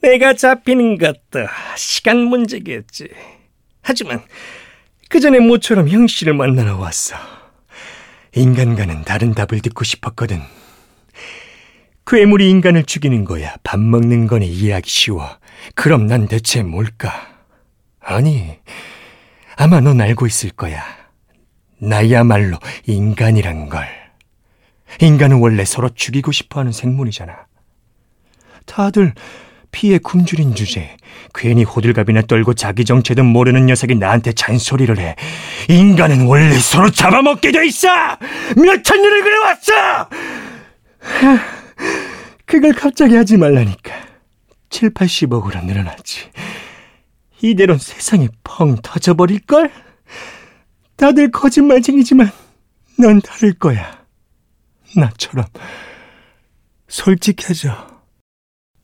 내가 잡히는 것도 시간 문제겠지. 하지만 그 전에 모처럼 형씨를 만나러 왔어. 인간과는 다른 답을 듣고 싶었거든. 괴물이 인간을 죽이는 거야, 밥 먹는 거니 이해하기 쉬워. 그럼 난 대체 뭘까? 아니, 아마 넌 알고 있을 거야. 나야말로 인간이란 걸. 인간은 원래 서로 죽이고 싶어하는 생물이잖아. 다들 피에 굶주린 주제에 괜히 호들갑이나 떨고 자기 정체도 모르는 녀석이 나한테 잔소리를 해. 인간은 원래 서로 잡아먹게 돼 있어! 몇천 년을 그래왔어! 그걸 갑자기 하지 말라니까. 7, 80억으로 늘어났지. 이대로는 세상이 펑 터져버릴걸? 다들 거짓말쟁이지만 넌 다를 거야. 나처럼 솔직해져.